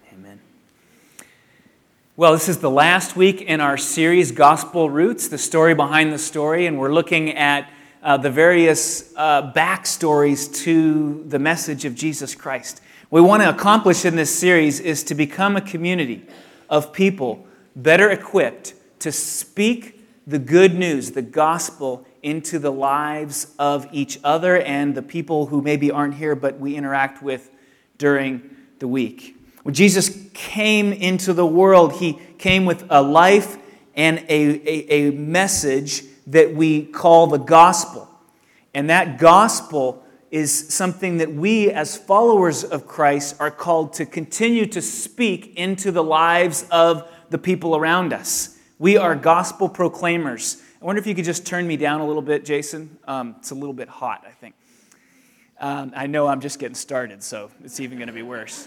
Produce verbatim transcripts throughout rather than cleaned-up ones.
Amen. Well, this is the last week in our series, Gospel Roots, the story behind the story, and we're looking at uh, the various uh, backstories to the message of Jesus Christ. What we want to accomplish in this series is to become a community of people better equipped to speak the good news, the gospel, into the lives of each other and the people who maybe aren't here but we interact with during the week. When Jesus came into the world, he came with a life and a, a, a message that we call the gospel. And that gospel is something that we as followers of Christ are called to continue to speak into the lives of the people around us. We are gospel proclaimers. I wonder if you could just turn me down a little bit, Jason. Um, it's a little bit hot, I think. Um, I know I'm just getting started, so it's even going to be worse.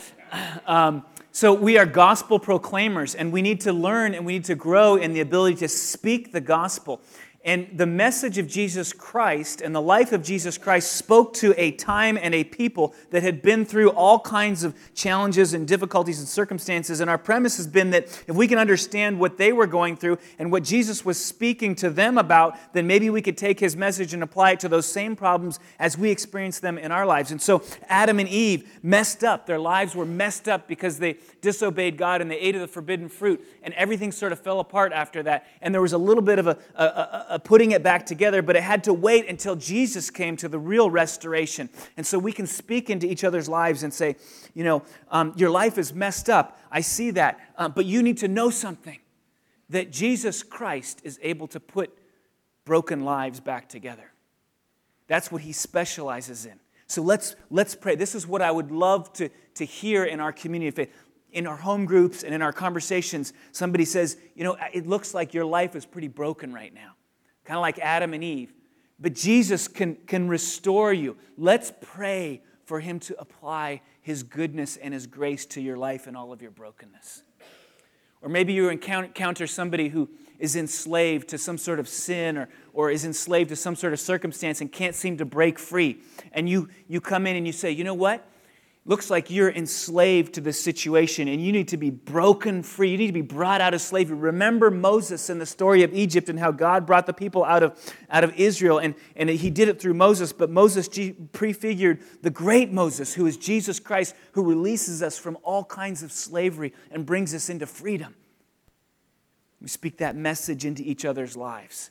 Um, so we are gospel proclaimers, and we need to learn and we need to grow in the ability to speak the gospel. And the message of Jesus Christ and the life of Jesus Christ spoke to a time and a people that had been through all kinds of challenges and difficulties and circumstances. And our premise has been that if we can understand what they were going through and what Jesus was speaking to them about, then maybe we could take his message and apply it to those same problems as we experience them in our lives. And so Adam and Eve messed up. Their lives were messed up because they disobeyed God and they ate of the forbidden fruit. And everything sort of fell apart after that. And there was a little bit of a, a, a, a putting it back together, but it had to wait until Jesus came to the real restoration. And so we can speak into each other's lives and say, you know, um, your life is messed up. I see that. Uh, but you need to know something, that Jesus Christ is able to put broken lives back together. That's what he specializes in. So let's let's pray. This is what I would love to, to hear in our community of faith. In our home groups and in our conversations, somebody says, you know, it looks like your life is pretty broken right now. Kind of like Adam and Eve. But Jesus can, can restore you. Let's pray for him to apply his goodness and his grace to your life and all of your brokenness. Or maybe you encounter somebody who is enslaved to some sort of sin or, or is enslaved to some sort of circumstance and can't seem to break free. And you, you come in and you say, you know what? Looks like you're enslaved to this situation and you need to be broken free. You need to be brought out of slavery. Remember Moses in the story of Egypt and how God brought the people out of, out of Israel. And, and he did it through Moses, but Moses prefigured the great Moses, who is Jesus Christ, who releases us from all kinds of slavery and brings us into freedom. We speak that message into each other's lives.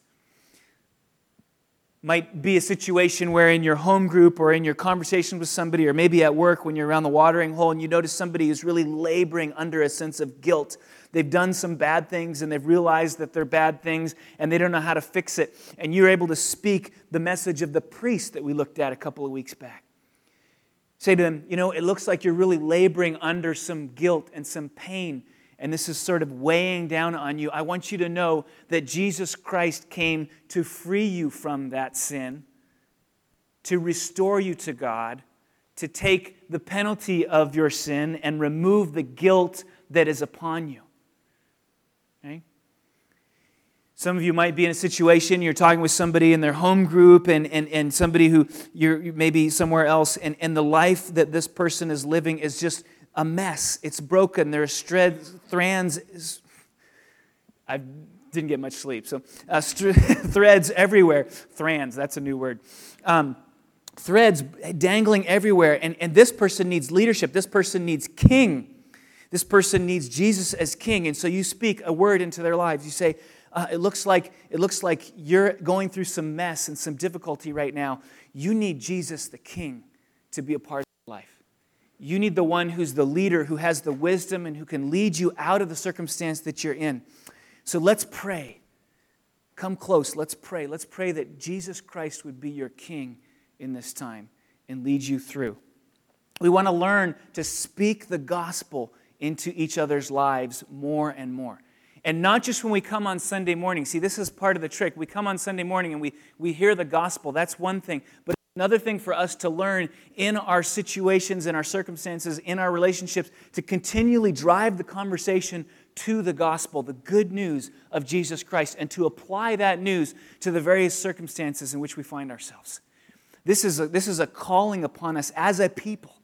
Might be a situation where in your home group or in your conversation with somebody or maybe at work when you're around the watering hole and you notice somebody who's really laboring under a sense of guilt. They've done some bad things and they've realized that they're bad things and they don't know how to fix it. And you're able to speak the message of the priest that we looked at a couple of weeks back. Say to them, you know, it looks like you're really laboring under some guilt and some pain. And this is sort of weighing down on you. I want you to know that Jesus Christ came to free you from that sin, to restore you to God, to take the penalty of your sin and remove the guilt that is upon you. Okay? Some of you might be in a situation, you're talking with somebody in their home group and, and, and somebody who you're maybe somewhere else, and, and the life that this person is living is just a mess. It's broken. There's threads, thrands. I didn't get much sleep. So uh, st- threads everywhere. Thrands, that's a new word. Um, threads dangling everywhere. And, and this person needs leadership. This person needs king. This person needs Jesus as king. And so you speak a word into their lives. You say, uh, it looks like it looks like you're going through some mess and some difficulty right now. You need Jesus the king to be a part of your life. You need the one who's the leader, who has the wisdom and who can lead you out of the circumstance that you're in. So let's pray. Come close. Let's pray. Let's pray that Jesus Christ would be your king in this time and lead you through. We want to learn to speak the gospel into each other's lives more and more. And not just when we come on Sunday morning. See, this is part of the trick. We come on Sunday morning and we, we hear the gospel. That's one thing. But another thing for us to learn in our situations, in our circumstances, in our relationships, to continually drive the conversation to the gospel, the good news of Jesus Christ, and to apply that news to the various circumstances in which we find ourselves. This is a, this is a calling upon us as a people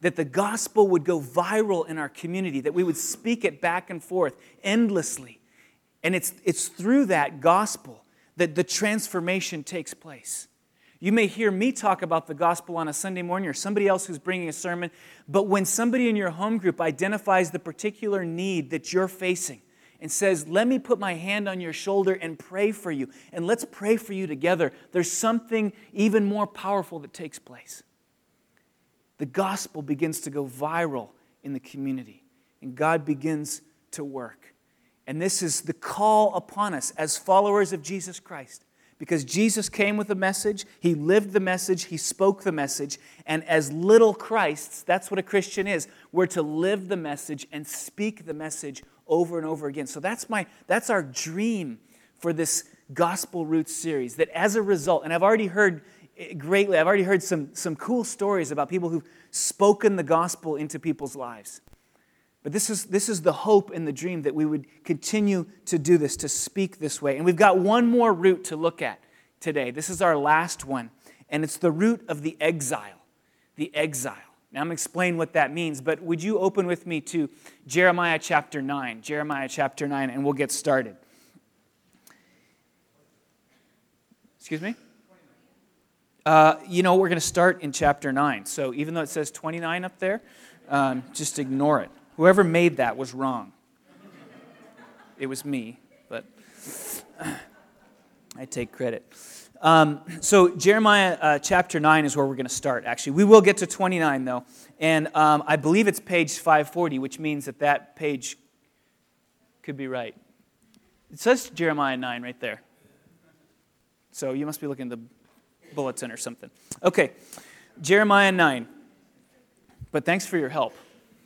that the gospel would go viral in our community, that we would speak it back and forth endlessly. And it's, it's through that gospel that the transformation takes place. You may hear me talk about the gospel on a Sunday morning or somebody else who's bringing a sermon, but when somebody in your home group identifies the particular need that you're facing and says, let me put my hand on your shoulder and pray for you, and let's pray for you together, there's something even more powerful that takes place. The gospel begins to go viral in the community, and God begins to work. And this is the call upon us as followers of Jesus Christ. Because Jesus came with a message, He lived the message, He spoke the message, and as little Christs, that's what a Christian is. We're to live the message and speak the message over and over again. So that's my that's our dream for this Gospel Roots series, that as a result, and I've already heard greatly, I've already heard some, some cool stories about people who've spoken the gospel into people's lives. But this is, this is the hope and the dream that we would continue to do this, to speak this way. And we've got one more root to look at today. This is our last one, and it's the root of the exile. The exile. Now I'm going to explain what that means, but would you open with me to Jeremiah chapter nine? Jeremiah chapter nine, and we'll get started. Excuse me? Uh, you know, we're going to start in chapter nine. So even though it says twenty-nine up there, um, just ignore it. Whoever made that was wrong. It was me, but I take credit. Um, so Jeremiah uh, chapter nine is where we're going to start, actually. We will get to twenty-nine, though. And um, I believe it's page five forty, which means that that page could be right. It says Jeremiah nine right there. So you must be looking at the bulletin or something. Okay, Jeremiah nine. But thanks for your help.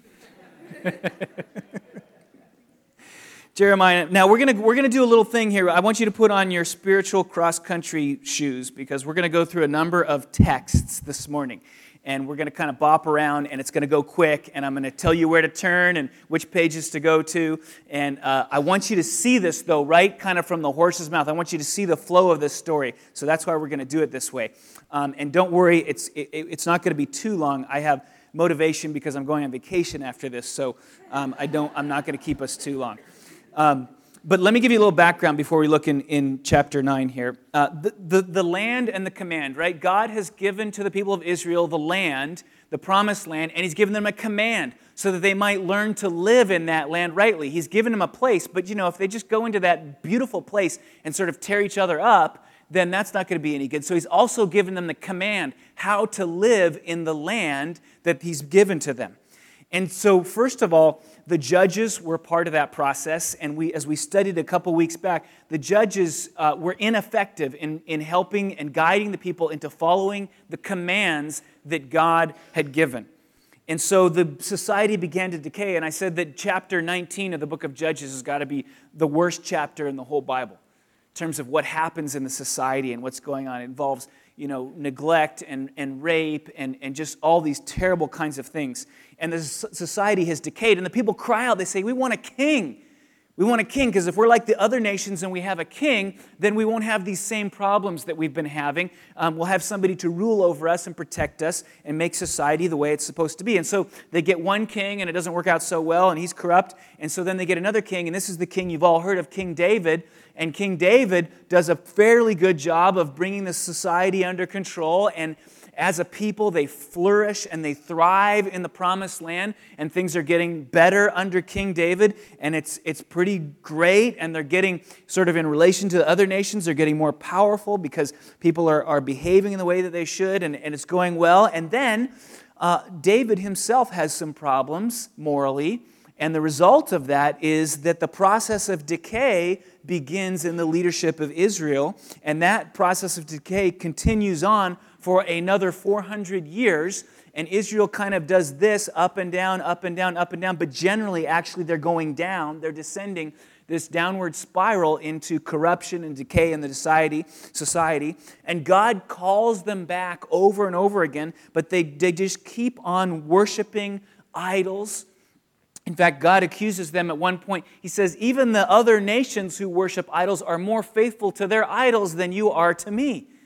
Jeremiah. Now we're gonna we're gonna do a little thing here. I want you to put on your spiritual cross-country shoes because we're gonna go through a number of texts this morning, and we're gonna kind of bop around, and it's gonna go quick. And I'm gonna tell you where to turn and which pages to go to. And uh, I want you to see this though, right, kind of from the horse's mouth. I want you to see the flow of this story. So that's why we're gonna do it this way. Um, and don't worry, it's it, it's not gonna be too long. I have motivation because I'm going on vacation after this, so um, I don't. I'm not going to keep us too long. Um, but let me give you a little background before we look in, in chapter nine here. Uh, the, the, the land and the command, right? God has given to the people of Israel the land, the promised land, and He's given them a command so that they might learn to live in that land rightly. He's given them a place, but you know, if they just go into that beautiful place and sort of tear each other up, then that's not going to be any good. So He's also given them the command how to live in the land that He's given to them. And so, first of all, the judges were part of that process. And we, as we studied a couple weeks back, the judges uh, were ineffective in, in helping and guiding the people into following the commands that God had given. And so the society began to decay. And I said that chapter nineteen of the book of Judges has got to be the worst chapter in the whole Bible in terms of what happens in the society and what's going on. It involves, you know, neglect and, and rape and, and just all these terrible kinds of things. And the society has decayed. And the people cry out. They say, we want a king. We want a king, because if we're like the other nations and we have a king, then we won't have these same problems that we've been having. Um, we'll have somebody to rule over us and protect us and make society the way it's supposed to be. And so they get one king, and it doesn't work out so well, and he's corrupt. And so then they get another king, and this is the king you've all heard of, King David. And King David does a fairly good job of bringing the society under control, and as a people, they flourish and they thrive in the promised land, and things are getting better under King David, and it's it's pretty great, and they're getting, sort of in relation to the other nations, they're getting more powerful because people are, are behaving in the way that they should, and, and it's going well. And then uh, David himself has some problems morally, and the result of that is that the process of decay begins in the leadership of Israel, and that process of decay continues on for another four hundred years, and Israel kind of does this up and down, up and down, up and down, but generally, actually, they're going down, they're descending this downward spiral into corruption and decay in the society, society, and God calls them back over and over again, but they, they just keep on worshiping idols. In fact, God accuses them at one point. He says, even the other nations who worship idols are more faithful to their idols than you are to me.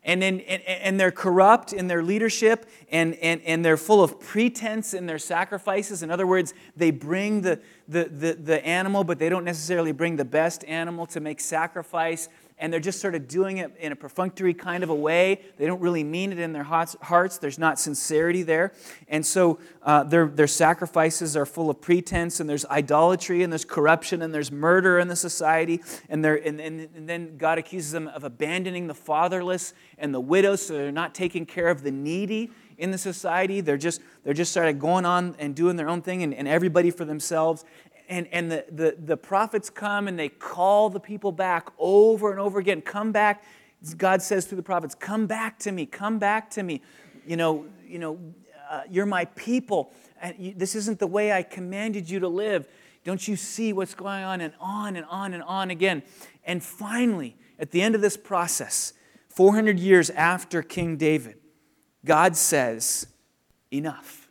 And, then, and, and they're corrupt in their leadership, and, and, and they're full of pretense in their sacrifices. In other words, they bring the, the, the, the animal, but they don't necessarily bring the best animal to make sacrifice. And they're just sort of doing it in a perfunctory kind of a way. They don't really mean it in their hearts. There's not sincerity there. And so uh, their, their sacrifices are full of pretense, and there's idolatry, and there's corruption, and there's murder in the society. And, they're, and, and, and then God accuses them of abandoning the fatherless and the widows, so they're not taking care of the needy in the society. They're just, they're just sort of going on and doing their own thing, and, and everybody for themselves. And, and the, the, the prophets come and they call the people back over and over again. Come back. God says through the prophets, come back to me. Come back to me. You know, you know, uh, you're my people. And you, this isn't the way I commanded you to live. Don't you see what's going on? And on and on and on again. And finally, at the end of this process, four hundred years after King David, God says, enough.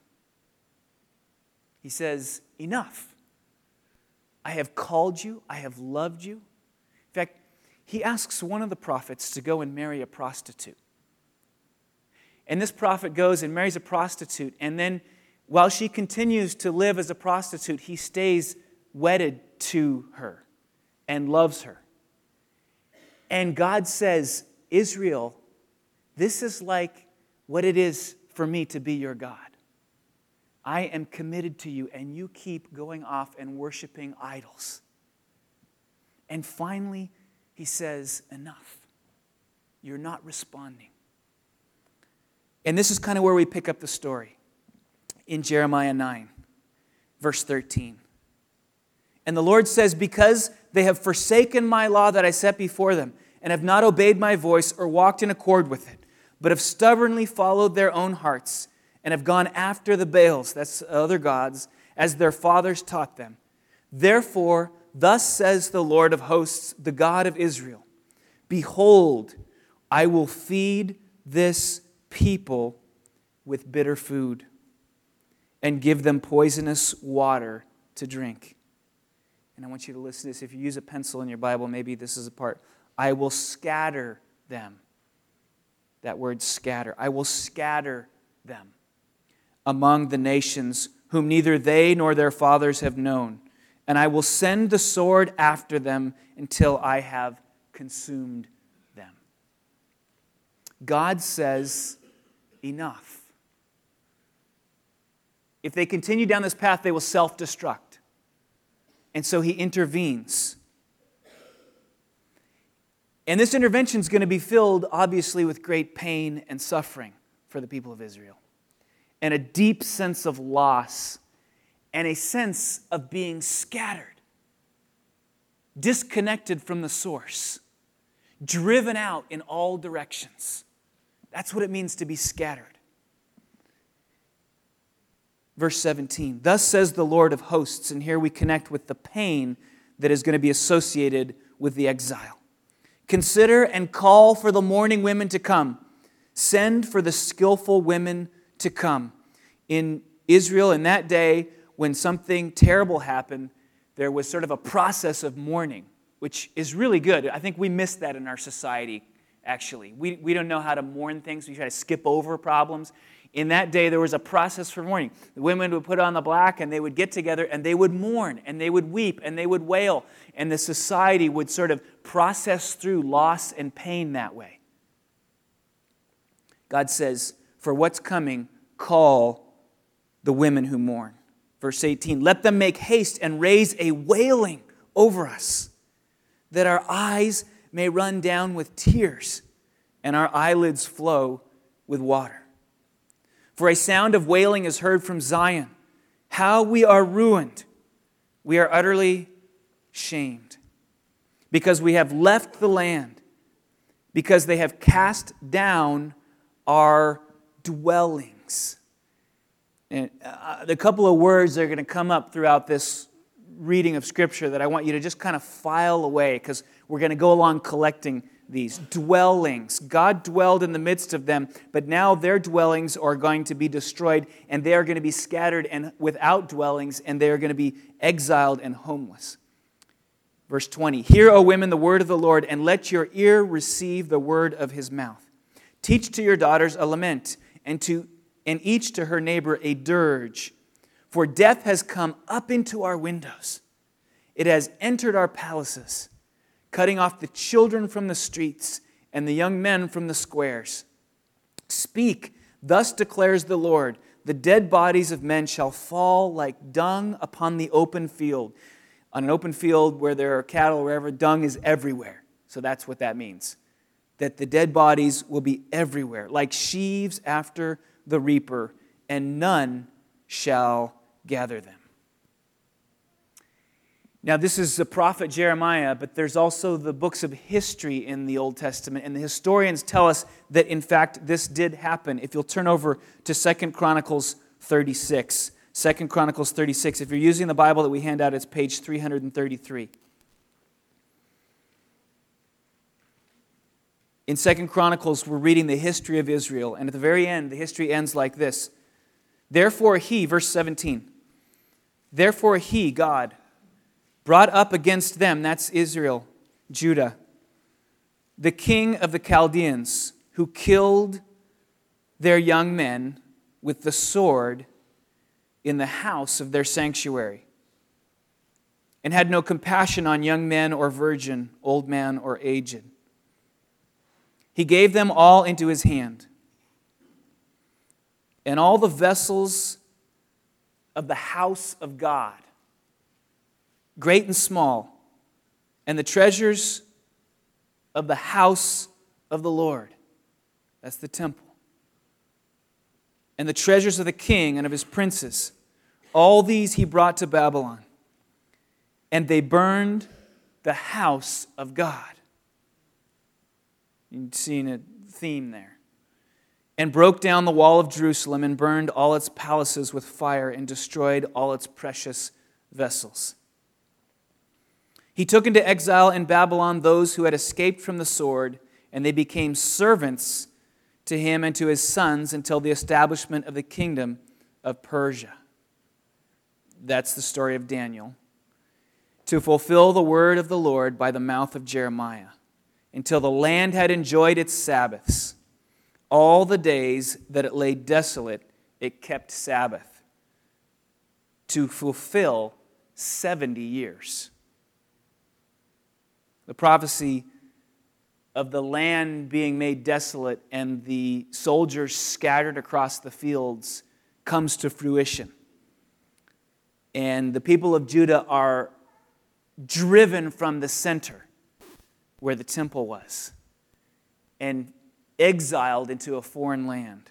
He says, enough. I have called you. I have loved you. In fact, he asks one of the prophets to go and marry a prostitute. And this prophet goes and marries a prostitute. And then while she continues to live as a prostitute, he stays wedded to her and loves her. And God says, Israel, this is like what it is for me to be your God. I am committed to you, and you keep going off and worshiping idols. And finally, he says, enough. You're not responding. And this is kind of where we pick up the story in Jeremiah nine, verse thirteen. And the Lord says, because they have forsaken my law that I set before them, and have not obeyed my voice or walked in accord with it, but have stubbornly followed their own hearts, and have gone after the Baals, that's other gods, as their fathers taught them. Therefore, thus says the Lord of hosts, the God of Israel, behold, I will feed this people with bitter food and give them poisonous water to drink. And I want you to listen to this. If you use a pencil in your Bible, maybe this is a part. I will scatter them. That word scatter. I will scatter them among the nations whom neither they nor their fathers have known. And I will send the sword after them until I have consumed them. God says, enough. If they continue down this path, they will self-destruct. And so he intervenes. And this intervention is going to be filled, obviously, with great pain and suffering for the people of Israel. And a deep sense of loss, and a sense of being scattered, disconnected from the source, driven out in all directions. That's what it means to be scattered. Verse seventeen, thus says the Lord of hosts, and here we connect with the pain that is going to be associated with the exile. Consider and call for the mourning women to come. Send for the skillful women to come. In Israel, in that day, when something terrible happened, there was sort of a process of mourning, which is really good. I think we miss that in our society, actually. We, we don't know how to mourn things. We try to skip over problems. In that day, there was a process for mourning. The women would put on the black, and they would get together, and they would mourn, and they would weep, and they would wail, and the society would sort of process through loss and pain that way. God says, for what's coming, call the women who mourn. Verse eighteen, let them make haste and raise a wailing over us, that our eyes may run down with tears and our eyelids flow with water. For a sound of wailing is heard from Zion. How we are ruined. We are utterly shamed. Because we have left the land. Because they have cast down our dwellings. And uh, the couple of words that are going to come up throughout this reading of Scripture that I want you to just kind of file away, because we're going to go along collecting these. Dwellings. God dwelled in the midst of them, but now their dwellings are going to be destroyed, and they are going to be scattered and without dwellings, and they are going to be exiled and homeless. Verse twenty, hear, O women, the word of the Lord, and let your ear receive the word of his mouth. Teach to your daughters a lament, and to and each to her neighbor a dirge. For death has come up into our windows. It has entered our palaces, cutting off the children from the streets and the young men from the squares. Speak, thus declares the Lord, the dead bodies of men shall fall like dung upon the open field. On an open field where there are cattle, wherever, dung is everywhere. So that's what that means. That the dead bodies will be everywhere, like sheaves after the reaper, and none shall gather them. Now, this is the prophet Jeremiah, but there's also the books of history in the Old Testament, and the historians tell us that, in fact, this did happen. If you'll turn over to Second Chronicles thirty-six. Second Chronicles thirty-six. If you're using the Bible that we hand out, it's page three hundred thirty-three. In Second Chronicles, we're reading the history of Israel, and at the very end, the history ends like this. Therefore he, verse seventeen, therefore he, God, brought up against them, that's Israel, Judah, the king of the Chaldeans, who killed their young men with the sword in the house of their sanctuary, and had no compassion on young men or virgin, old man or aged. He gave them all into his hand, and all the vessels of the house of God, great and small, and the treasures of the house of the Lord. That's the temple. And the treasures of the king and of his princes. All these he brought to Babylon. And they burned the house of God. You've seen a theme there. And broke down the wall of Jerusalem and burned all its palaces with fire and destroyed all its precious vessels. He took into exile in Babylon those who had escaped from the sword, and they became servants to him and to his sons until the establishment of the kingdom of Persia. That's the story of Daniel. To fulfill the word of the Lord by the mouth of Jeremiah, until the land had enjoyed its Sabbaths. All the days that it lay desolate, it kept Sabbath, to fulfill seventy years. The prophecy of the land being made desolate and the soldiers scattered across the fields comes to fruition. And the people of Judah are driven from the center where the temple was and exiled into a foreign land.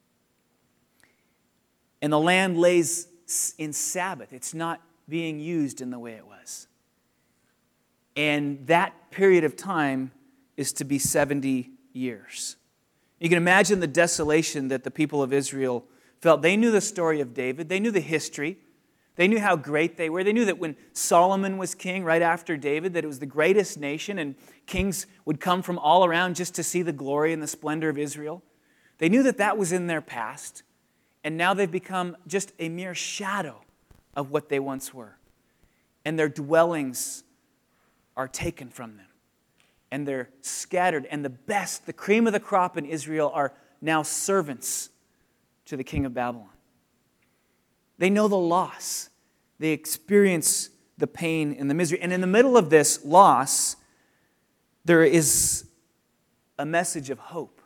And the land lays in Sabbath. It's not being used in the way it was. And that period of time is to be seventy years. You can imagine the desolation that the people of Israel felt. They knew the story of David. They knew the history. They knew how great they were. They knew that when Solomon was king right after David, that it was the greatest nation and kings would come from all around just to see the glory and the splendor of Israel. They knew that that was in their past, and now they've become just a mere shadow of what they once were. And their dwellings are taken from them, and they're scattered, and the best, the cream of the crop in Israel are now servants to the king of Babylon. They know the loss. They experience the pain and the misery. And in the middle of this loss, there is a message of hope.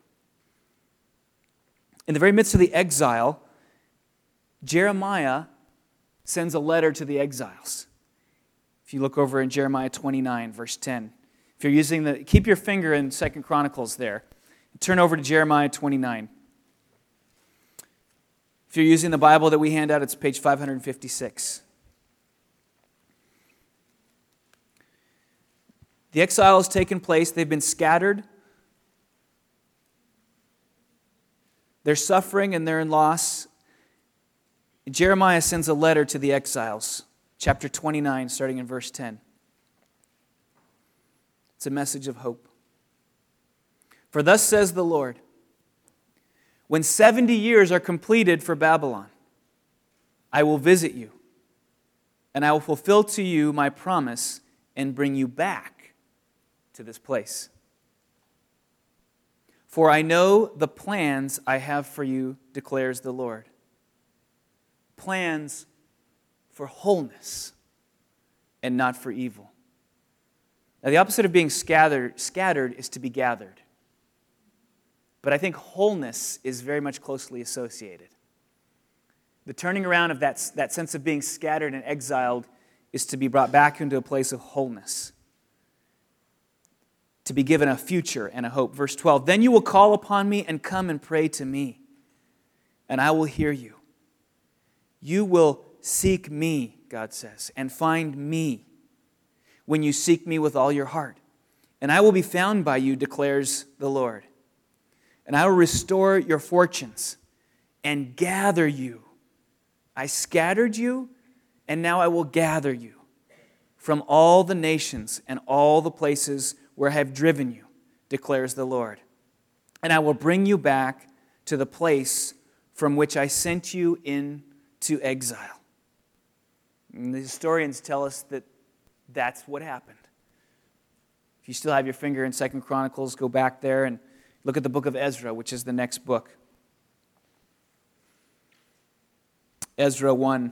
In the very midst of the exile, Jeremiah sends a letter to the exiles. If you look over in Jeremiah twenty-nine, verse ten. If you're using the, keep your finger in Second Chronicles there. Turn over to Jeremiah twenty-nine. If you're using the Bible that we hand out, it's page five hundred fifty-six. The exile has taken place. They've been scattered. They're suffering and they're in loss. Jeremiah sends a letter to the exiles. Chapter twenty-nine, starting in verse ten. It's a message of hope. For thus says the Lord, when seventy years are completed for Babylon, I will visit you, and I will fulfill to you my promise and bring you back to this place. For I know the plans I have for you, declares the Lord. Plans for wholeness and not for evil. Now, the opposite of being scattered, scattered is to be gathered. But I think wholeness is very much closely associated. The turning around of that, that sense of being scattered and exiled is to be brought back into a place of wholeness, to be given a future and a hope. Verse twelve, then you will call upon me and come and pray to me, and I will hear you. You will seek me, God says, and find me when you seek me with all your heart. And I will be found by you, declares the Lord. And I will restore your fortunes and gather you. I scattered you, and now I will gather you from all the nations and all the places where I have driven you, declares the Lord. And I will bring you back to the place from which I sent you into exile. And the historians tell us that that's what happened. If you still have your finger in Second Chronicles, go back there and look at the book of Ezra, which is the next book. Ezra one.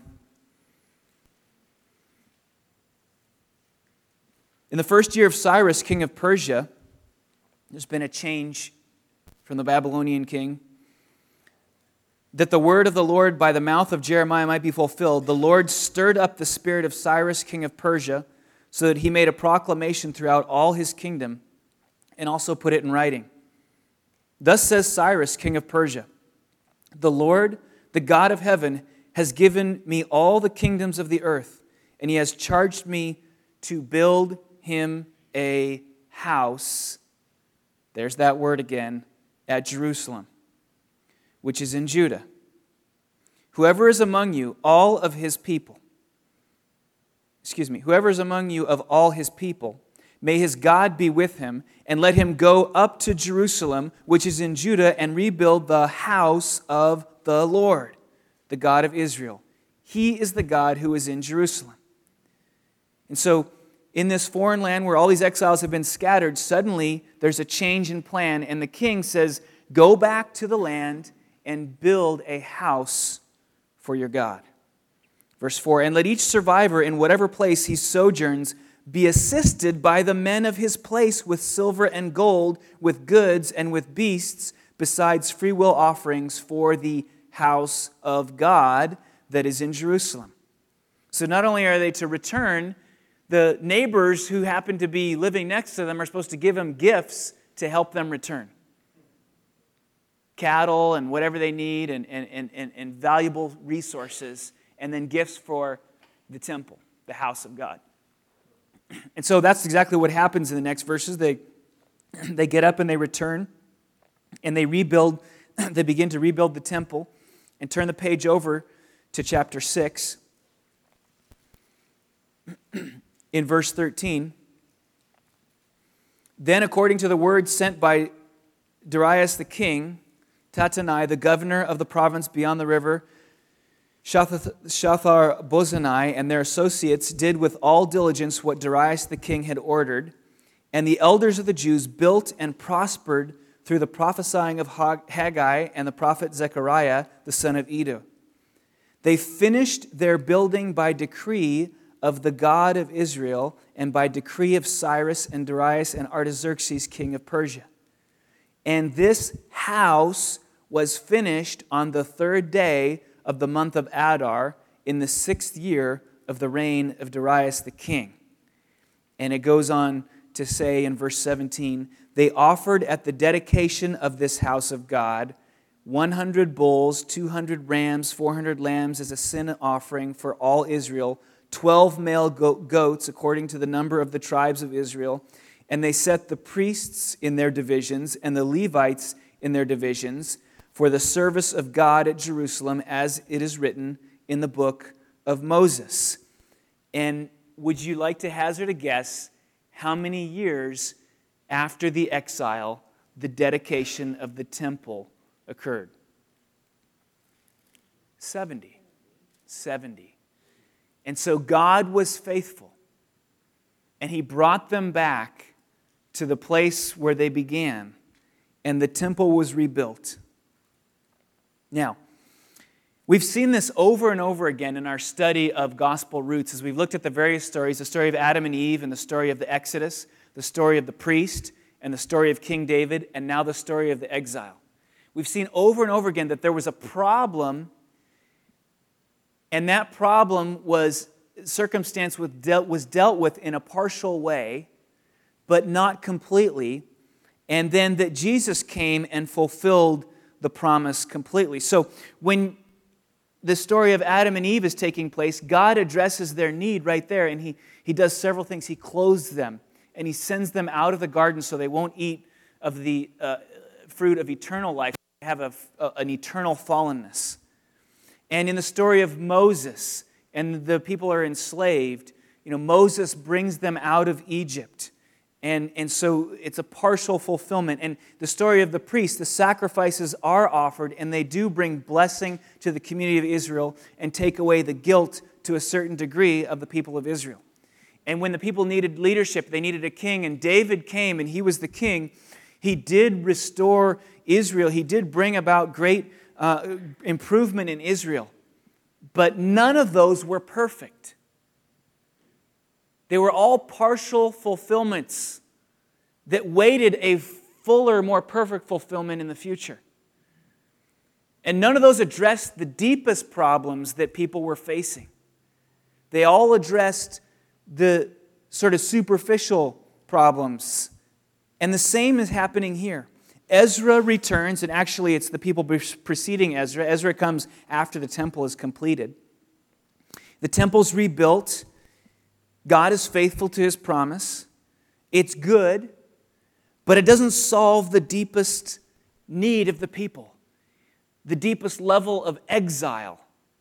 In the first year of Cyrus, king of Persia, there's been a change from the Babylonian king, that the word of the Lord by the mouth of Jeremiah might be fulfilled. The Lord stirred up the spirit of Cyrus, king of Persia, so that he made a proclamation throughout all his kingdom and also put it in writing. Thus says Cyrus, king of Persia, the Lord, the God of heaven, has given me all the kingdoms of the earth, and he has charged me to build him a house, there's that word again, at Jerusalem, which is in Judah. Whoever is among you, all of his people, excuse me, whoever is among you of all his people, may his God be with him, and let him go up to Jerusalem, which is in Judah, and rebuild the house of the Lord, the God of Israel. He is the God who is in Jerusalem. And so, in this foreign land where all these exiles have been scattered, suddenly there's a change in plan, and the king says, go back to the land and build a house for your God. Verse four, and let each survivor in whatever place he sojourns be assisted by the men of his place with silver and gold, with goods and with beasts, besides freewill offerings for the house of God that is in Jerusalem. So not only are they to return, the neighbors who happen to be living next to them are supposed to give them gifts to help them return. Cattle and whatever they need and, and, and, and valuable resources, and then gifts for the temple, the house of God. And so that's exactly what happens in the next verses. They, they get up and they return, and they rebuild, they begin to rebuild the temple, and turn the page over to chapter six. In verse thirteen, then according to the word sent by Darius the king, Tattenai, the governor of the province beyond the river, Shethar-Bozenai and their associates did with all diligence what Darius the king had ordered, and the elders of the Jews built and prospered through the prophesying of Haggai and the prophet Zechariah, the son of Iddo. They finished their building by decree of the God of Israel and by decree of Cyrus and Darius and Artaxerxes, king of Persia. And this house was finished on the third day of the month of Adar in the sixth year of the reign of Darius the king. And it goes on to say in verse seventeen, they offered at the dedication of this house of God one hundred bulls, two hundred rams, four hundred lambs as a sin offering for all Israel, twelve male goats according to the number of the tribes of Israel. And they set the priests in their divisions and the Levites in their divisions for the service of God at Jerusalem, as it is written in the book of Moses. And would you like to hazard a guess how many years after the exile the dedication of the temple occurred? seventy. seventy. And so God was faithful, and He brought them back to the place where they began. and the temple was rebuilt. Now, we've seen this over and over again in our study of gospel roots as we've looked at the various stories, the story of Adam and Eve and the story of the Exodus, the story of the priest and the story of King David, and now the story of the exile. We've seen over and over again that there was a problem, and that problem was circumstance was dealt, was dealt with in a partial way, but not completely, and then that Jesus came and fulfilled the promise completely. So when the story of Adam and Eve is taking place, God addresses their need right there, and he, he does several things. He clothes them, and he sends them out of the garden so they won't eat of the uh, fruit of eternal life. They have a, a, an eternal fallenness. And in the story of Moses, and the people are enslaved, you know, Moses brings them out of Egypt. And, and so it's a partial fulfillment. And the story of the priest, the sacrifices are offered, and they do bring blessing to the community of Israel and take away the guilt to a certain degree of the people of Israel. And when the people needed leadership, they needed a king, and David came and he was the king. He did restore Israel. He did bring about great uh, improvement in Israel. But none of those were perfect. They were all partial fulfillments that waited a fuller, more perfect fulfillment in the future. And none of those addressed the deepest problems that people were facing. They all addressed the sort of superficial problems. And the same is happening here. Ezra returns, and actually it's the people preceding Ezra. Ezra comes after the temple is completed. The temple's rebuilt. God is faithful to His promise. It's good, but it doesn't solve the deepest need of the people, the deepest level of exile.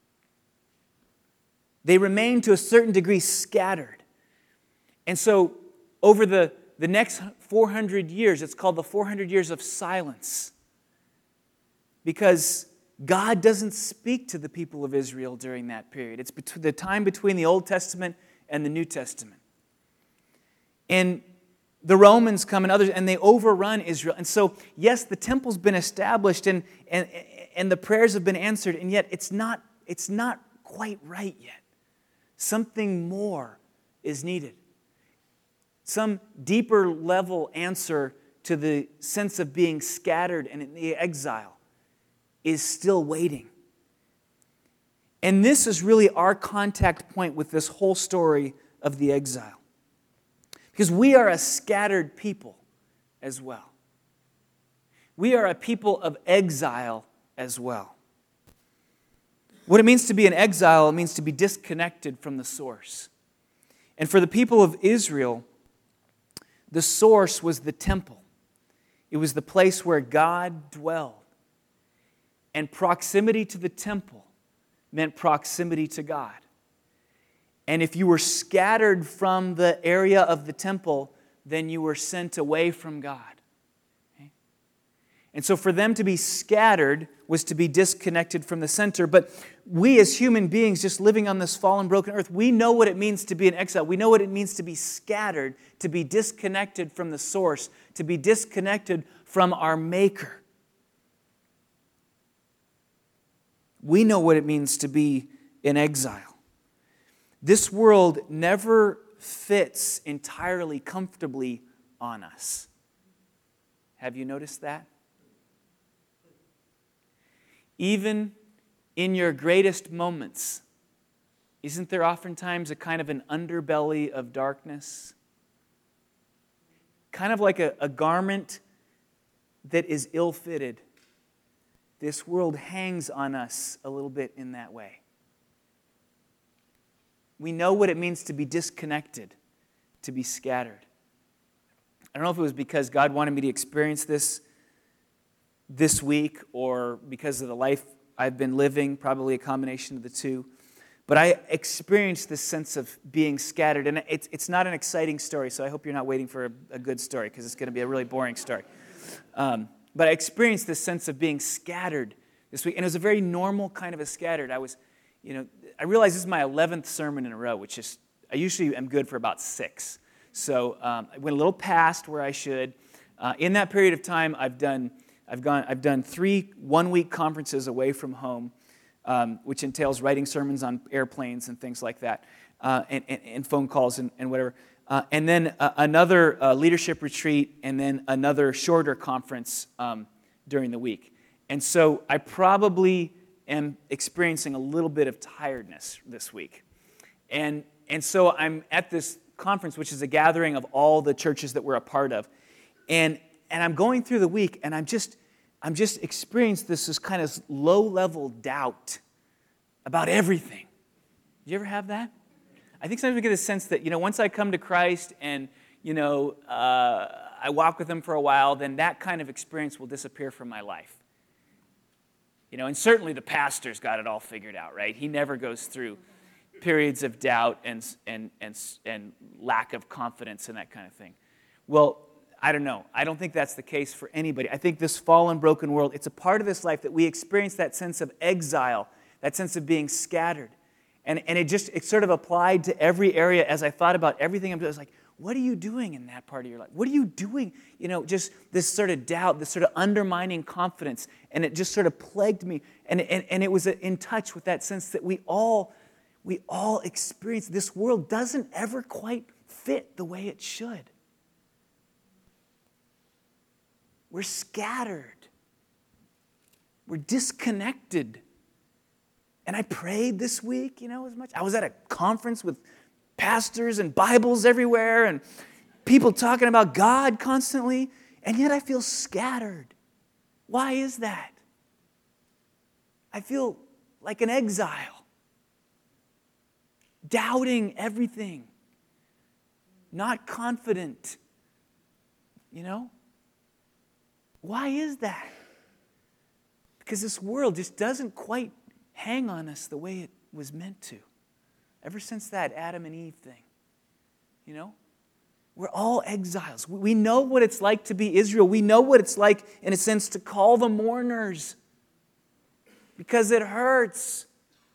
They remain to a certain degree scattered. And so over the, the next four hundred years, it's called the four hundred years of silence, because God doesn't speak to the people of Israel during that period. It's bet- the time between the Old Testament and the New Testament. And the Romans come and others, and they overrun Israel. And so, yes, the temple's been established and, and, and the prayers have been answered, and yet it's not, it's not quite right yet. Something more is needed. Some deeper level answer to the sense of being scattered and in the exile is still waiting. And this is really our contact point with this whole story of the exile. Because we are a scattered people as well. We are a people of exile as well. What it means to be an exile, it means to be disconnected from the source. And for the people of Israel, the source was the temple. It was the place where God dwelled. And proximity to the temple meant proximity to God. And if you were scattered from the area of the temple, then you were sent away from God. Okay? And so for them to be scattered was to be disconnected from the center. But we as human beings just living on this fallen, broken earth, we know what it means to be in exile. We know what it means to be scattered, to be disconnected from the source, to be disconnected from our Maker. We know what it means to be in exile. This world never fits entirely comfortably on us. Have you noticed that? Even in your greatest moments, isn't there oftentimes a kind of an underbelly of darkness? Kind of like a, a garment that is ill-fitted. This world hangs on us a little bit in that way. We know what it means to be disconnected, to be scattered. I don't know if it was because God wanted me to experience this this week or because of the life I've been living, probably a combination of the two. But I experienced this sense of being scattered. And it's, it's not an exciting story, so I hope you're not waiting for a, a good story, because it's going to be a really boring story. Um, But I experienced this sense of being scattered this week. And it was a very normal kind of a scattered. I was, you know, I realized this is my eleventh sermon in a row, which is, I usually am good for about six. So um, I went a little past where I should. Uh, in that period of time, I've done I've gone I've done three one-week conferences away from home, um, which entails writing sermons on airplanes and things like that, uh, and, and, and phone calls and, and whatever. Uh, and then uh, another uh, leadership retreat, and then another shorter conference um, during the week. And so I probably am experiencing a little bit of tiredness this week. And, and so I'm at this conference, which is a gathering of all the churches that we're a part of. And, and I'm going through the week, and I'm just, I'm just experiencing this, this kind of low-level doubt about everything. Did you ever have that? I think sometimes we get a sense that, you know, once I come to Christ and, you know, uh, I walk with Him for a while, then that kind of experience will disappear from my life. You know, and certainly the pastor's got it all figured out, right? He never goes through periods of doubt and and and and lack of confidence and that kind of thing. Well, I don't know. I don't think that's the case for anybody. I think this fallen, broken world, it's a part of this life that we experience that sense of exile, that sense of being scattered. And, and it just, it sort of applied to every area as I thought about everything. I was like, what are you doing in that part of your life? What are you doing? You know, just this sort of doubt, this sort of undermining confidence. And it just sort of plagued me. And, and, and it was in touch with that sense that we all, we all experience this world doesn't ever quite fit the way it should. We're scattered. We're disconnected. And I prayed this week, you know, as much. I was at a conference with pastors and Bibles everywhere and people talking about God constantly, and yet I feel scattered. Why is that? I feel like an exile, doubting everything, not confident, you know? Why is that? Because this world just doesn't quite hang on us the way it was meant to. Ever since that Adam and Eve thing, you know? We're all exiles. We know what it's like to be Israel. We know what it's like, in a sense, to call the mourners. Because it hurts.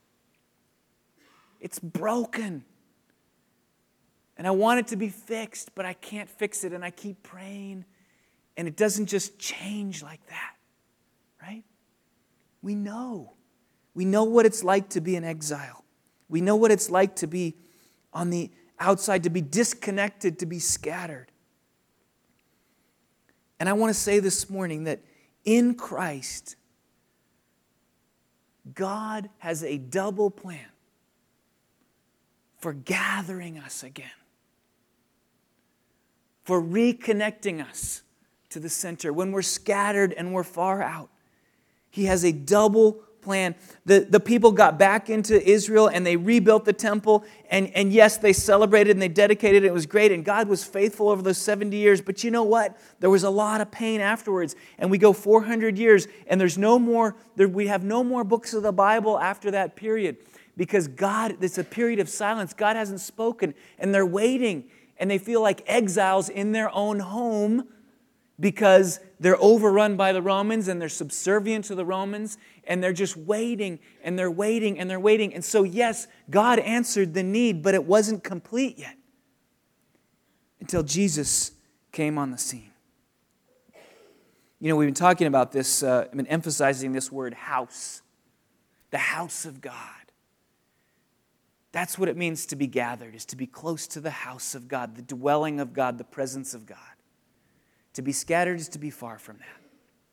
It's broken. And I want it to be fixed, but I can't fix it, and I keep praying. And it doesn't just change like that, right? We know. We know what it's like to be in exile. We know what it's like to be on the outside, to be disconnected, to be scattered. And I want to say this morning that in Christ, God has a double plan for gathering us again, for reconnecting us to the center. When we're scattered and we're far out, He has a double plan. The, the people got back into Israel and they rebuilt the temple. And, and yes, they celebrated and they dedicated it. It was great. And God was faithful over those seventy years. But you know what? There was a lot of pain afterwards. And we go four hundred years and there's no more, there, we have no more books of the Bible after that period. Because God, it's a period of silence. God hasn't spoken. And they're waiting. And they feel like exiles in their own home, because they're overrun by the Romans and they're subservient to the Romans, and they're just waiting and they're waiting and they're waiting. And so, yes, God answered the need, but it wasn't complete yet until Jesus came on the scene. You know, we've been talking about this, uh, I've been emphasizing this word house, the house of God. That's what it means to be gathered, is to be close to the house of God, the dwelling of God, the presence of God. To be scattered is to be far from that.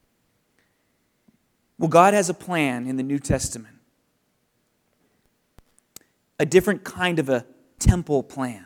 Well, God has a plan in the New Testament. A different kind of a temple plan.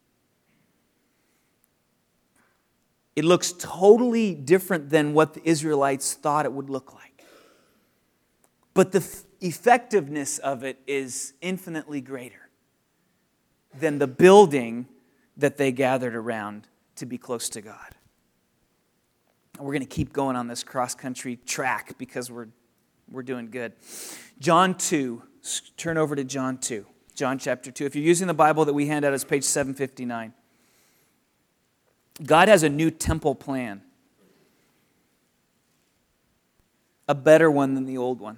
It looks totally different than what the Israelites thought it would look like. But the f- effectiveness of it is infinitely greater than the building that they gathered around to be close to God. We're going to keep going on this cross-country track because we're we're doing good. John two. Turn over to John two. John chapter two. If you're using the Bible that we hand out, it's page seven fifty-nine. God has a new temple plan. A better one than the old one.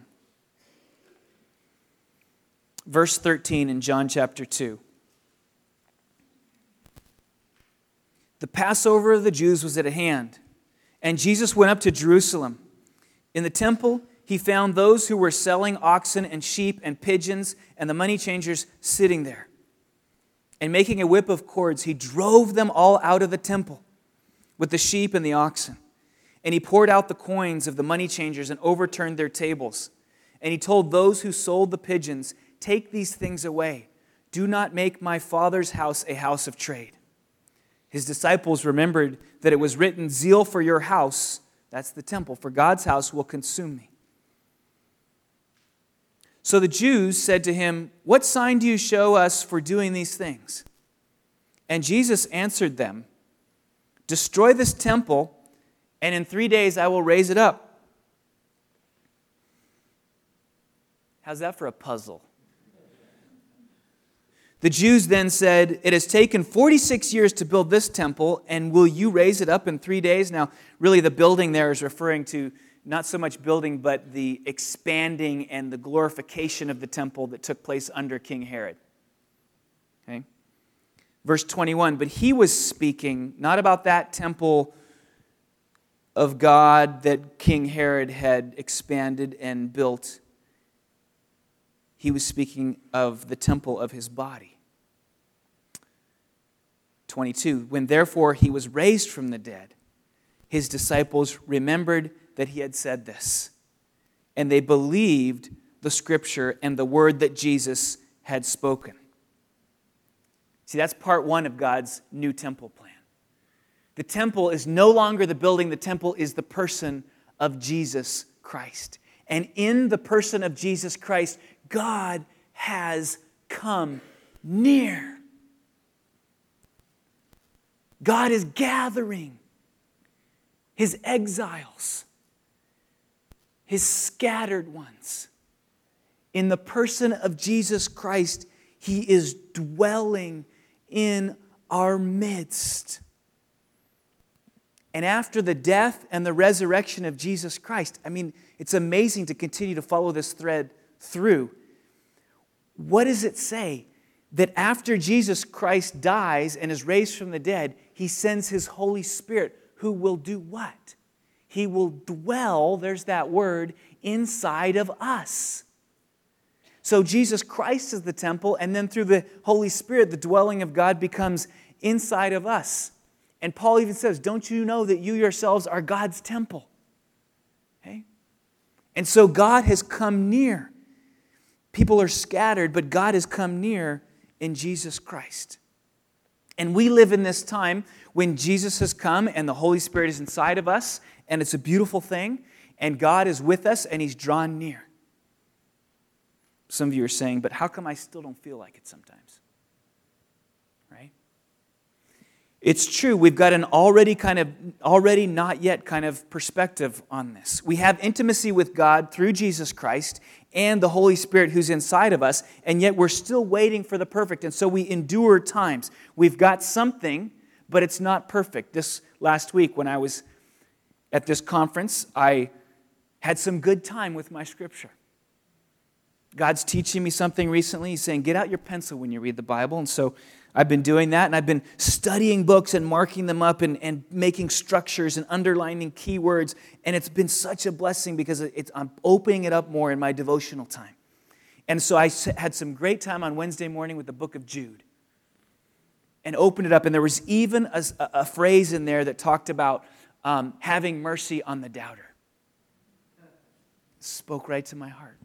Verse thirteen in John chapter two. The Passover of the Jews was at hand. And Jesus went up to Jerusalem. In the temple, he found those who were selling oxen and sheep and pigeons and the money changers sitting there. And making a whip of cords, he drove them all out of the temple with the sheep and the oxen. And he poured out the coins of the money changers and overturned their tables. And he told those who sold the pigeons, "Take these things away. Do not make my Father's house a house of trade." His disciples remembered that it was written, "Zeal for your house," that's the temple, "for God's house will consume me." So the Jews said to him, "What sign do you show us for doing these things?" And Jesus answered them, "Destroy this temple, and in three days I will raise it up." How's that for a puzzle? The Jews then said, "It has taken forty-six years to build this temple, and will you raise it up in three days?" Now, really the building there is referring to not so much building, but the expanding and the glorification of the temple that took place under King Herod. Okay? Verse twenty-one, but he was speaking not about that temple of God that King Herod had expanded and built. He was speaking of the temple of his body. twenty-two, when therefore he was raised from the dead, his disciples remembered that he had said this, and they believed the scripture and the word that Jesus had spoken. See, that's part one of God's new temple plan. The temple is no longer the building. The temple is the person of Jesus Christ. And in the person of Jesus Christ, God has come near. God is gathering his exiles, his scattered ones. In the person of Jesus Christ, he is dwelling in our midst. And after the death and the resurrection of Jesus Christ, I mean, it's amazing to continue to follow this thread through. What does it say? That after Jesus Christ dies and is raised from the dead, he sends his Holy Spirit, who will do what? He will dwell, there's that word, inside of us. So Jesus Christ is the temple, and then through the Holy Spirit, the dwelling of God becomes inside of us. And Paul even says, don't you know that you yourselves are God's temple? Okay? And so God has come near. People are scattered, but God has come near in Jesus Christ. And we live in this time when Jesus has come and the Holy Spirit is inside of us, and it's a beautiful thing, and God is with us and he's drawn near. Some of you are saying, but how come I still don't feel like it sometimes? Right? It's true, we've got an already kind of, already not yet kind of perspective on this. We have intimacy with God through Jesus Christ and the Holy Spirit who's inside of us, and yet we're still waiting for the perfect, and so we endure times. We've got something, but it's not perfect. This last week when I was at this conference, I had some good time with my scripture. God's teaching me something recently. He's saying, get out your pencil when you read the Bible, and so I've been doing that, and I've been studying books and marking them up and, and making structures and underlining keywords, and it's been such a blessing because it's, I'm opening it up more in my devotional time. And so I had some great time on Wednesday morning with the book of Jude and opened it up, and there was even a, a phrase in there that talked about um, having mercy on the doubter. It spoke right to my heart.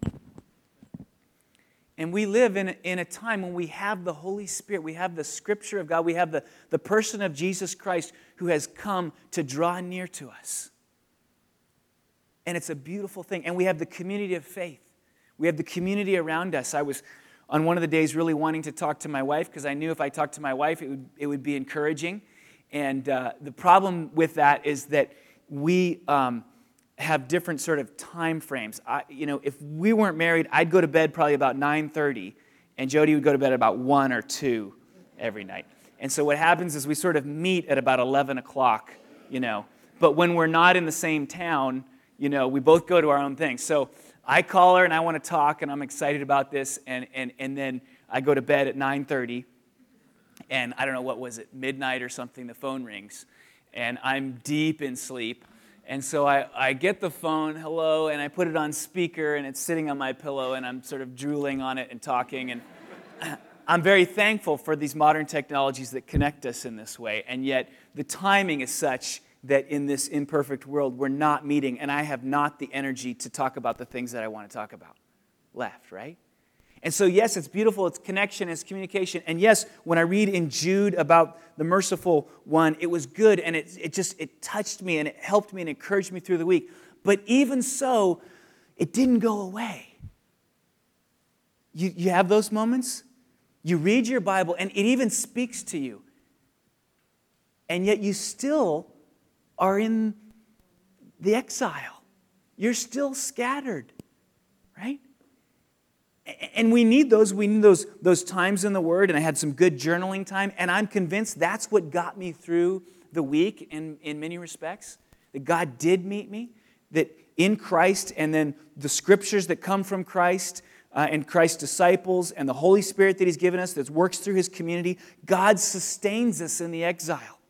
And we live in a, in a time when we have the Holy Spirit, we have the Scripture of God, we have the, the person of Jesus Christ who has come to draw near to us. And it's a beautiful thing. And we have the community of faith. We have the community around us. I was on one of the days really wanting to talk to my wife because I knew if I talked to my wife, it would, it would be encouraging. And uh, the problem with that is that we... Um, have different sort of time frames. I, you know, if we weren't married, I'd go to bed probably about nine thirty, and Jody would go to bed at about one or two every night. And so what happens is we sort of meet at about eleven o'clock, you know. But when we're not in the same town, you know, we both go to our own thing. So I call her, and I want to talk, and I'm excited about this, and and and then I go to bed at nine thirty, and I don't know, what was it, midnight or something, the phone rings, and I'm deep in sleep. And so I, I get the phone, hello, and I put it on speaker, and it's sitting on my pillow, and I'm sort of drooling on it and talking. And I'm very thankful for these modern technologies that connect us in this way. And yet the timing is such that in this imperfect world, we're not meeting, and I have not the energy to talk about the things that I want to talk about left, right? And so, yes, it's beautiful, it's connection, it's communication. And yes, when I read in Jude about the merciful one, it was good, and it, it just, it touched me, and it helped me and encouraged me through the week. But even so, it didn't go away. You, you have those moments? You read your Bible, and it even speaks to you. And yet you still are in the exile. You're still scattered, right? And we need those, we need those, those times in the Word, and I had some good journaling time, and I'm convinced that's what got me through the week in, in many respects, that God did meet me, that in Christ, and then the Scriptures that come from Christ, uh, and Christ's disciples, and the Holy Spirit that He's given us that works through His community, God sustains us in the exile.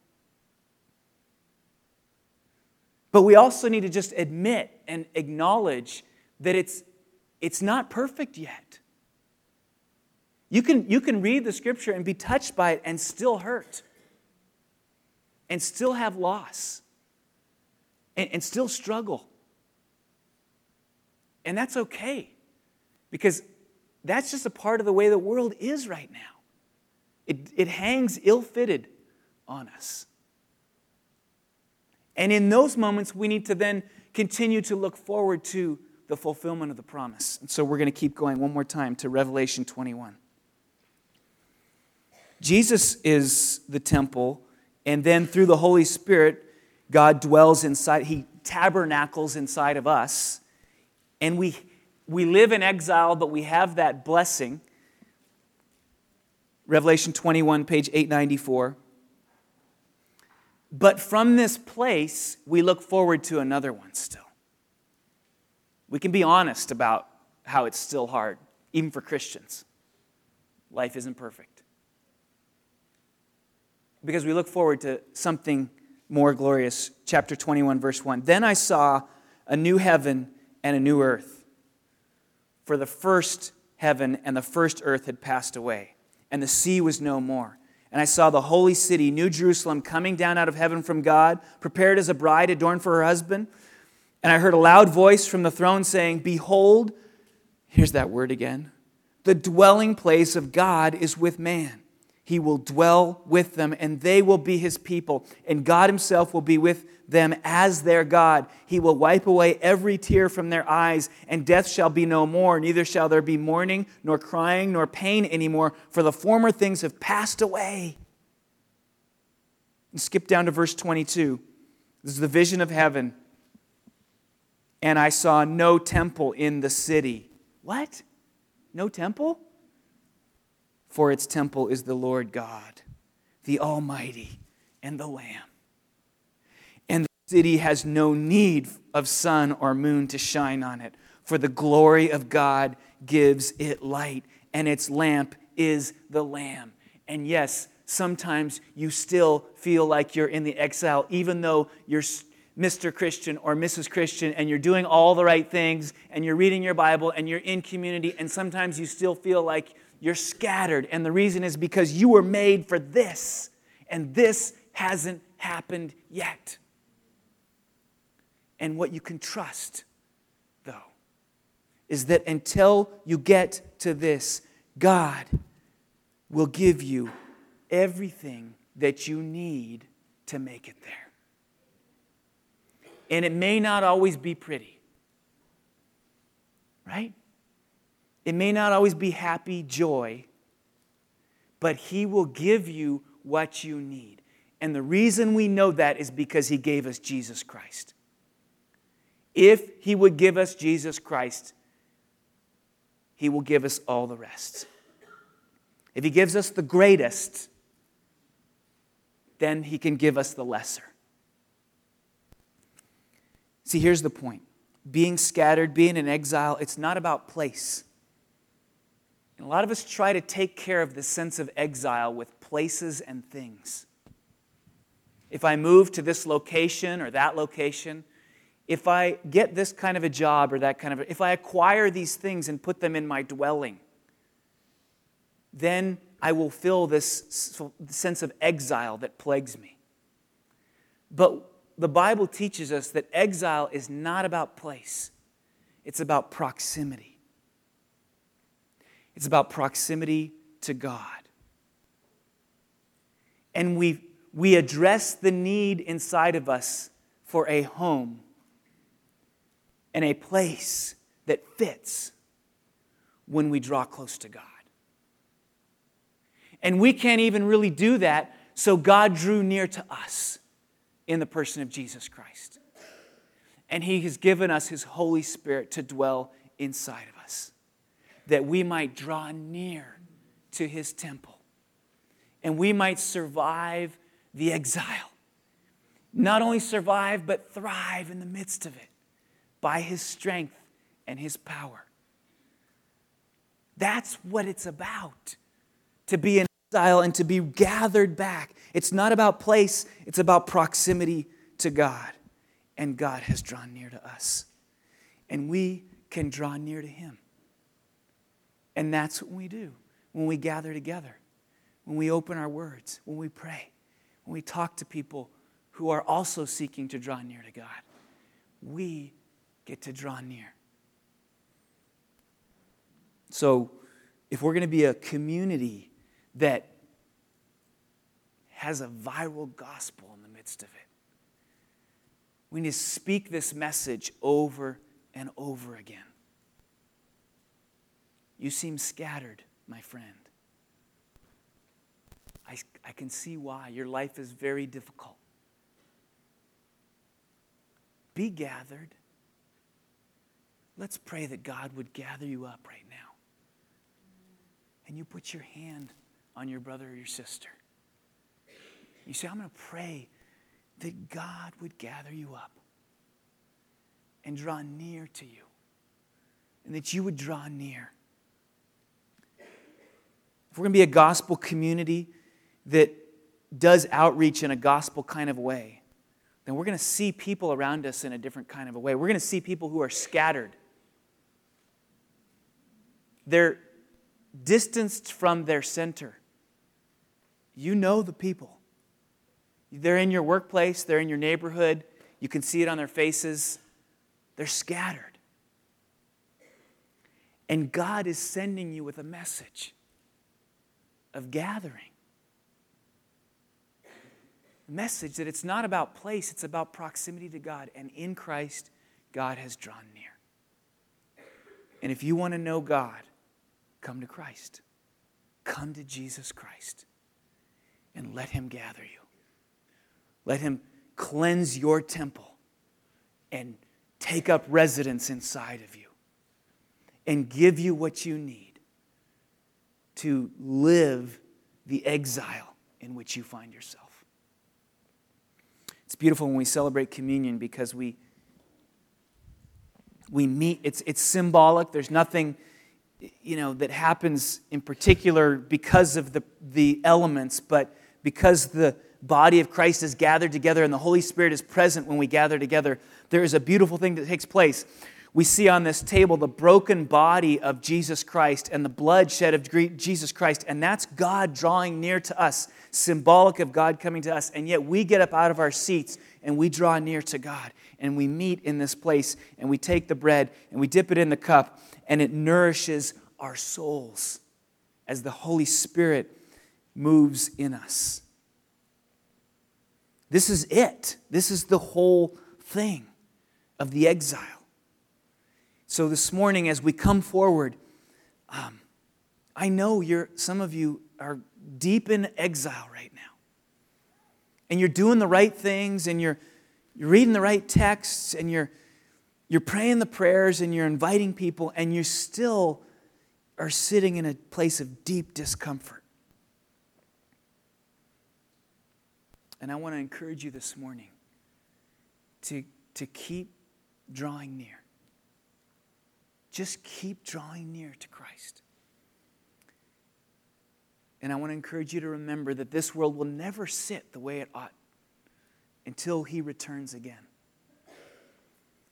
But we also need to just admit and acknowledge that it's It's not perfect yet. You can, you can read the Scripture and be touched by it and still hurt. And still have loss. And, and still struggle. And that's okay. Because that's just a part of the way the world is right now. It, it hangs ill-fitted on us. And in those moments, we need to then continue to look forward to the fulfillment of the promise. And so we're going to keep going one more time to Revelation twenty-one. Jesus is the temple, and then through the Holy Spirit, God dwells inside. He tabernacles inside of us. And we, we live in exile, but we have that blessing. Revelation twenty-one, page eight ninety-four. But from this place, we look forward to another one still. We can be honest about how it's still hard, even for Christians. Life isn't perfect. Because we look forward to something more glorious. Chapter twenty-one, verse one. Then I saw a new heaven and a new earth. For the first heaven and the first earth had passed away, and the sea was no more. And I saw the holy city, New Jerusalem, coming down out of heaven from God, prepared as a bride adorned for her husband. And I heard a loud voice from the throne saying, Behold, here's that word again, the dwelling place of God is with man. He will dwell with them, and they will be His people. And God Himself will be with them as their God. He will wipe away every tear from their eyes, and death shall be no more. Neither shall there be mourning, nor crying, nor pain anymore, for the former things have passed away. And skip down to verse twenty-two. This is the vision of heaven. And I saw no temple in the city. What? No temple? For its temple is the Lord God, the Almighty, and the Lamb. And the city has no need of sun or moon to shine on it, for the glory of God gives it light, and its lamp is the Lamb. And yes, sometimes you still feel like you're in the exile, even though you're Mister Christian or Missus Christian, and you're doing all the right things, and you're reading your Bible, and you're in community, and sometimes you still feel like you're scattered. And the reason is because you were made for this, and this hasn't happened yet. And what you can trust, though, is that until you get to this, God will give you everything that you need to make it there. And it may not always be pretty, right? It may not always be happy joy, but He will give you what you need. And the reason we know that is because He gave us Jesus Christ. If He would give us Jesus Christ, He will give us all the rest. If He gives us the greatest, then He can give us the lesser. See, here's the point. Being scattered, being in exile, it's not about place. And a lot of us try to take care of the sense of exile with places and things. If I move to this location or that location, if I get this kind of a job or that kind of, if I acquire these things and put them in my dwelling, then I will feel this sense of exile that plagues me. But the Bible teaches us that exile is not about place. It's about proximity. It's about proximity to God. And we, we address the need inside of us for a home and a place that fits when we draw close to God. And we can't even really do that, so God drew near to us in the person of Jesus Christ. And He has given us His Holy Spirit to dwell inside of us, that we might draw near to His temple, and we might survive the exile. Not only survive, but thrive in the midst of it by His strength and His power. That's what it's about, to be in exile and to be gathered back. It's not about place, it's about proximity to God. And God has drawn near to us. And we can draw near to Him. And that's what we do when we gather together, when we open our words, when we pray, when we talk to people who are also seeking to draw near to God. We get to draw near. So, if we're going to be a community that has a viral gospel in the midst of it, we need to speak this message over and over again. You seem scattered, my friend. I, I can see why. Your life is very difficult. Be gathered. Let's pray that God would gather you up right now. And you put your hand on your brother or your sister. You say, I'm going to pray that God would gather you up and draw near to you, and that you would draw near. If we're going to be a gospel community that does outreach in a gospel kind of way, then we're going to see people around us in a different kind of a way. We're going to see people who are scattered. They're distanced from their center. You know the people. They're in your workplace, they're in your neighborhood. You can see it on their faces. They're scattered. And God is sending you with a message of gathering. A message that it's not about place, it's about proximity to God. And in Christ, God has drawn near. And if you want to know God, come to Christ. Come to Jesus Christ. And let Him gather you. Let Him cleanse your temple and take up residence inside of you and give you what you need to live the exile in which you find yourself. It's beautiful when we celebrate communion because we we meet. It's it's symbolic. There's nothing, you know, that happens in particular because of the the elements, but because the body of Christ is gathered together and the Holy Spirit is present when we gather together, there is a beautiful thing that takes place. We see on this table the broken body of Jesus Christ and the blood shed of Jesus Christ, and that's God drawing near to us, symbolic of God coming to us, and yet we get up out of our seats and we draw near to God, and we meet in this place, and we take the bread and we dip it in the cup, and it nourishes our souls as the Holy Spirit moves in us. This is it. This is the whole thing of the exile. So this morning, as we come forward, um, I know you're. Some of you are deep in exile right now, and you're doing the right things, and you're you're reading the right texts, and you're you're praying the prayers, and you're inviting people, and you still are sitting in a place of deep discomfort. And I want to encourage you this morning to, to keep drawing near. Just keep drawing near to Christ. And I want to encourage you to remember that this world will never sit the way it ought until He returns again.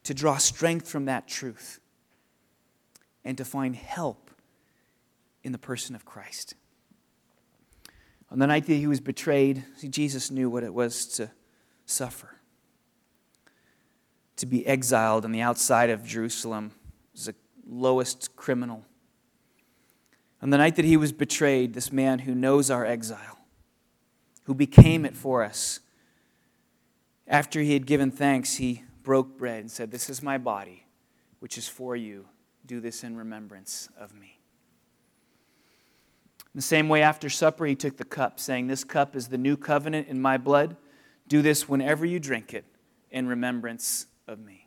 to draw strength from that truth, and to find help in the person of Christ. On the night that he was betrayed, see, Jesus knew what it was to suffer, to be exiled on the outside of Jerusalem as the lowest criminal. On the night that he was betrayed, this man who knows our exile, who became it for us, after he had given thanks, he broke bread and said, "This is my body, which is for you. Do this in remembrance of me." In the same way, after supper, he took the cup, saying, "This cup is the new covenant in my blood. Do this whenever you drink it in remembrance of me."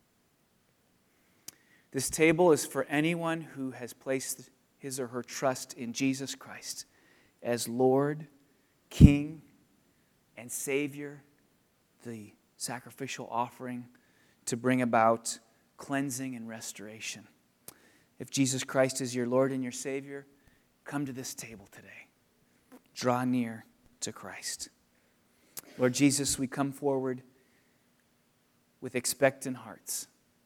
This table is for anyone who has placed his or her trust in Jesus Christ as Lord, King, and Savior, the sacrificial offering to bring about cleansing and restoration. If Jesus Christ is your Lord and your Savior, come to this table today. Draw near to Christ. Lord Jesus, we come forward with expectant hearts,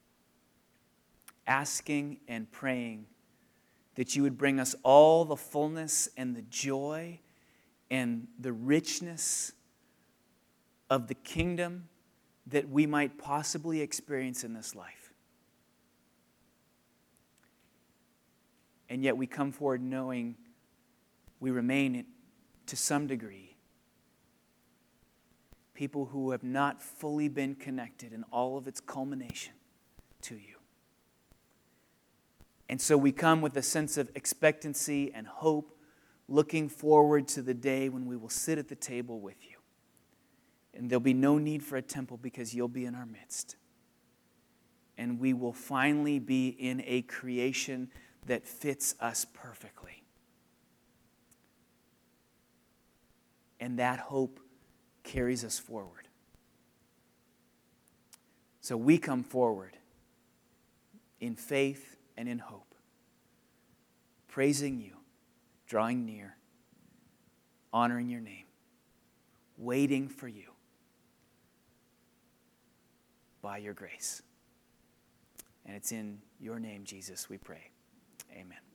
asking and praying that you would bring us all the fullness and the joy and the richness of the kingdom that we might possibly experience in this life. And yet we come forward knowing we remain, to some degree, people who have not fully been connected in all of its culmination to you. And so we come with a sense of expectancy and hope, looking forward to the day when we will sit at the table with you. And there'll be no need for a temple because you'll be in our midst. And we will finally be in a creation that fits us perfectly. And that hope carries us forward. So we come forward in faith and in hope, praising you, drawing near, honoring your name, waiting for you by your grace. And it's in your name, Jesus, we pray. Amen.